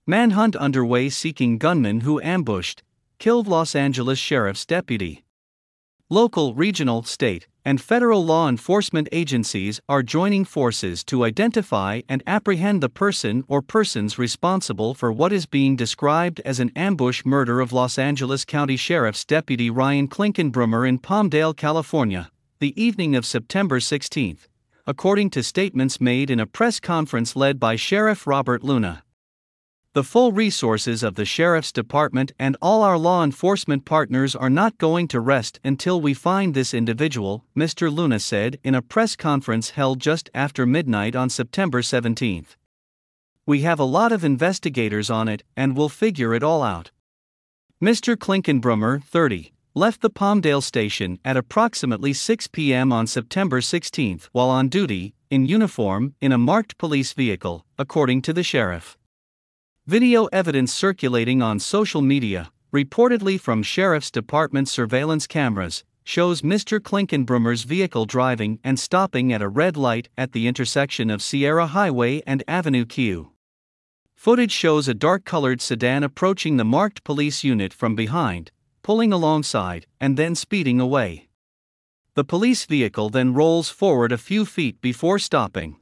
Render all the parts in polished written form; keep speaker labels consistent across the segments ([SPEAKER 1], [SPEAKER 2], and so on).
[SPEAKER 1] Manhunt underway seeking gunman who killed Los Angeles Sheriff's deputy. Local, regional, state, and federal law enforcement agencies are joining forces to identify and apprehend the person or persons responsible for what is being described as an ambush murder of Los Angeles County Sheriff's Deputy Ryan Klinkenbrummer in Palmdale, California, the evening of September 16, according to statements made in a press conference led by Sheriff Robert Luna. The full resources of the Sheriff's Department and all our law enforcement partners are not going to rest until we find this individual, Mr. Luna said in a press conference held just after midnight on September 17. We have a lot of investigators on it and we'll figure it all out. Mr. Klinkenbrummer, 30, left the Palmdale station at approximately 6 p.m. on September 16 while on duty, in uniform, in a marked police vehicle, according to the sheriff. Video evidence circulating on social media, reportedly from Sheriff's Department surveillance cameras, shows Mr. Klinkenbrummer's vehicle driving and stopping at a red light at the intersection of Sierra Highway and Avenue Q. Footage shows a dark-colored sedan approaching the marked police unit from behind, pulling alongside, and then speeding away. The police vehicle then rolls forward a few feet before stopping.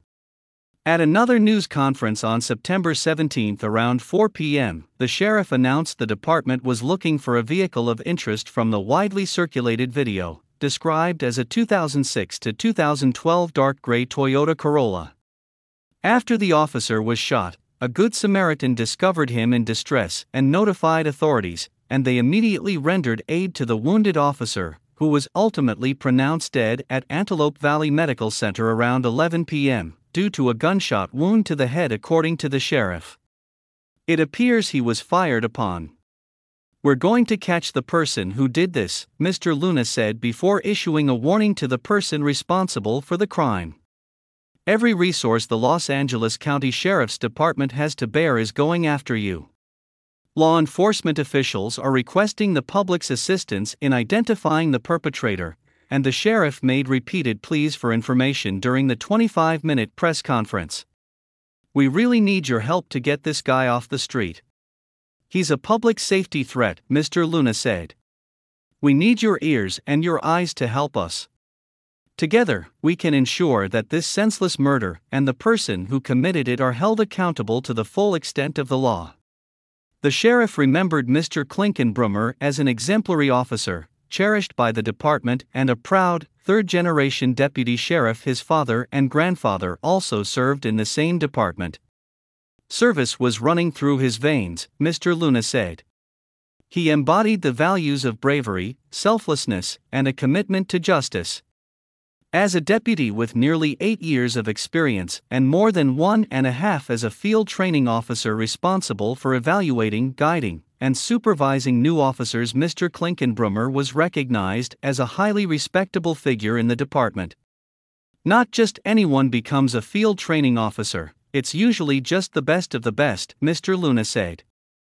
[SPEAKER 1] At another news conference on September 17 around 4 p.m., the sheriff announced the department was looking for a vehicle of interest from the widely circulated video, described as a 2006 to 2012 dark gray Toyota Corolla. After the officer was shot, a Good Samaritan discovered him in distress and notified authorities, and they immediately rendered aid to the wounded officer, who was ultimately pronounced dead at Antelope Valley Medical Center around 11 p.m. due to a gunshot wound to the head, according to the sheriff. It appears he was fired upon. We're going to catch the person who did this, Mr. Luna said before issuing a warning to the person responsible for the crime. Every resource the Los Angeles County Sheriff's Department has to bear is going after you. Law enforcement officials are requesting the public's assistance in identifying the perpetrator, and the sheriff made repeated pleas for information during the 25-minute press conference. We really need your help to get this guy off the street. He's a public safety threat, Mr. Luna said. We need your ears and your eyes to help us. Together, we can ensure that this senseless murder and the person who committed it are held accountable to the full extent of the law. The sheriff remembered Mr. Klinkenbrummer as an exemplary officer, cherished by the department and a proud, third-generation deputy sheriff. His father and grandfather also served in the same department. Service was running through his veins, Mr. Luna said. He embodied the values of bravery, selflessness, and a commitment to justice. As a deputy with nearly 8 years of experience and more than 1.5 as a field training officer responsible for evaluating, guiding, and supervising new officers, Mr. Klinkenbrummer was recognized as a highly respectable figure in the department. Not just anyone becomes a field training officer, it's usually just the best of the best, Mr. Luna said.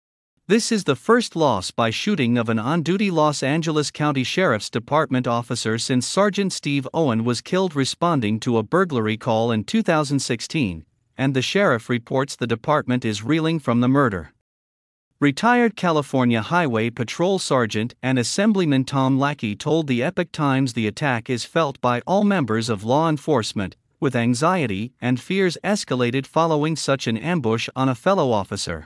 [SPEAKER 1] This is the first loss by shooting of an on-duty Los Angeles County Sheriff's Department officer since Sergeant Steve Owen was killed responding to a burglary call in 2016, and the sheriff reports the department is reeling from the murder. Retired California Highway Patrol Sergeant and Assemblyman Tom Lackey told the Epoch Times the attack is felt by all members of law enforcement, with anxiety and fears escalated following such an ambush on a fellow officer.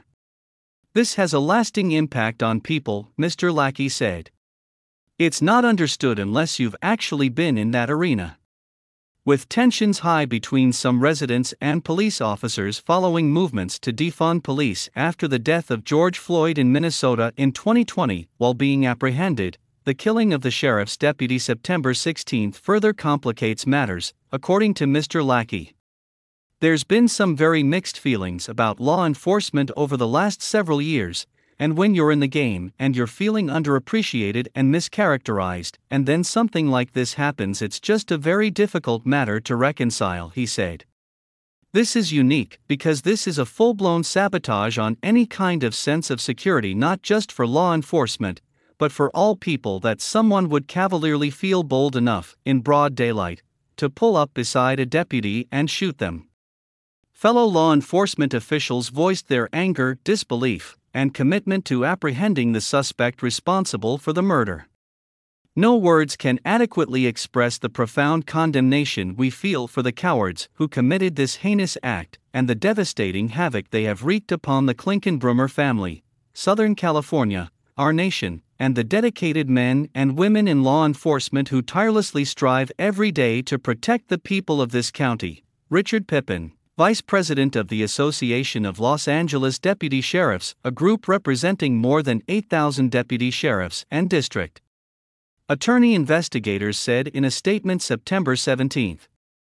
[SPEAKER 1] This has a lasting impact on people, Mr. Lackey said. It's not understood unless you've actually been in that arena. With tensions high between some residents and police officers following movements to defund police after the death of George Floyd in Minnesota in 2020 while being apprehended, the killing of the sheriff's deputy September 16 further complicates matters, according to Mr. Lackey. There's been some very mixed feelings about law enforcement over the last several years, and when you're in the game and you're feeling underappreciated and mischaracterized, and then something like this happens, it's just a very difficult matter to reconcile, he said. This is unique because this is a full-blown sabotage on any kind of sense of security, not just for law enforcement, but for all people, that someone would cavalierly feel bold enough, in broad daylight, to pull up beside a deputy and shoot them. Fellow law enforcement officials voiced their anger, disbelief, and commitment to apprehending the suspect responsible for the murder. No words can adequately express the profound condemnation we feel for the cowards who committed this heinous act and the devastating havoc they have wreaked upon the Klinkenbrummer family, Southern California, our nation, and the dedicated men and women in law enforcement who tirelessly strive every day to protect the people of this county. Richard Pippin, Vice President of the Association of Los Angeles Deputy Sheriffs, a group representing more than 8,000 deputy sheriffs and district attorney investigators, said in a statement September 17.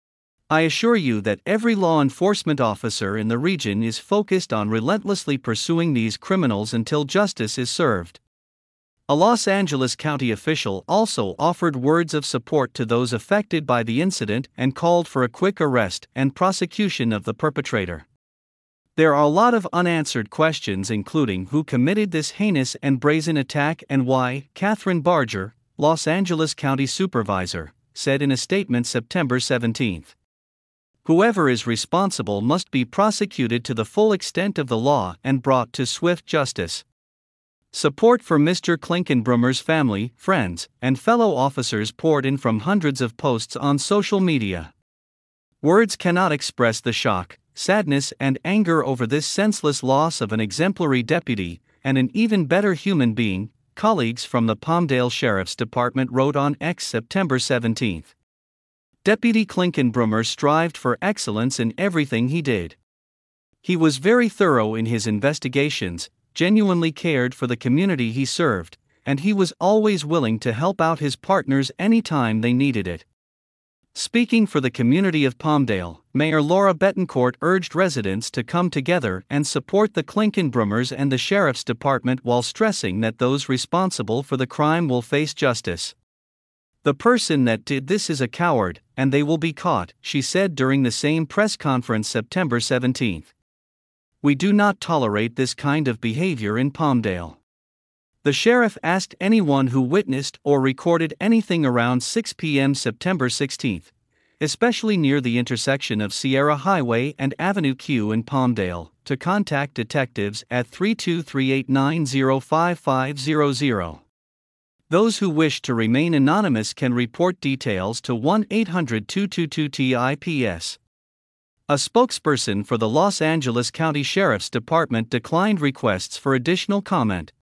[SPEAKER 1] I assure you that every law enforcement officer in the region is focused on relentlessly pursuing these criminals until justice is served. A Los Angeles County official also offered words of support to those affected by the incident and called for a quick arrest and prosecution of the perpetrator. There are a lot of unanswered questions, including who committed this heinous and brazen attack and why, Catherine Barger, Los Angeles County Supervisor, said in a statement September 17. Whoever is responsible must be prosecuted to the full extent of the law and brought to swift justice. Support for Mr. Klinkenbrummer's family, friends, and fellow officers poured in from hundreds of posts on social media. Words cannot express the shock, sadness, and anger over this senseless loss of an exemplary deputy and an even better human being, colleagues from the Palmdale Sheriff's Department wrote on X September 17. Deputy Klinkenbrummer strived for excellence in everything he did. He was very thorough in his investigations, genuinely cared for the community he served, and he was always willing to help out his partners anytime they needed it. Speaking for the community of Palmdale, Mayor Laura Bettencourt urged residents to come together and support the Klinkenbrummers and the Sheriff's Department while stressing that those responsible for the crime will face justice. The person that did this is a coward, and they will be caught, she said during the same press conference September 17. We do not tolerate this kind of behavior in Palmdale. The sheriff asked anyone who witnessed or recorded anything around 6 p.m. September 16, especially near the intersection of Sierra Highway and Avenue Q in Palmdale, to contact detectives at 323-890-5500. Those who wish to remain anonymous can report details to 1-800-222-TIPS. A spokesperson for the Los Angeles County Sheriff's Department declined requests for additional comment.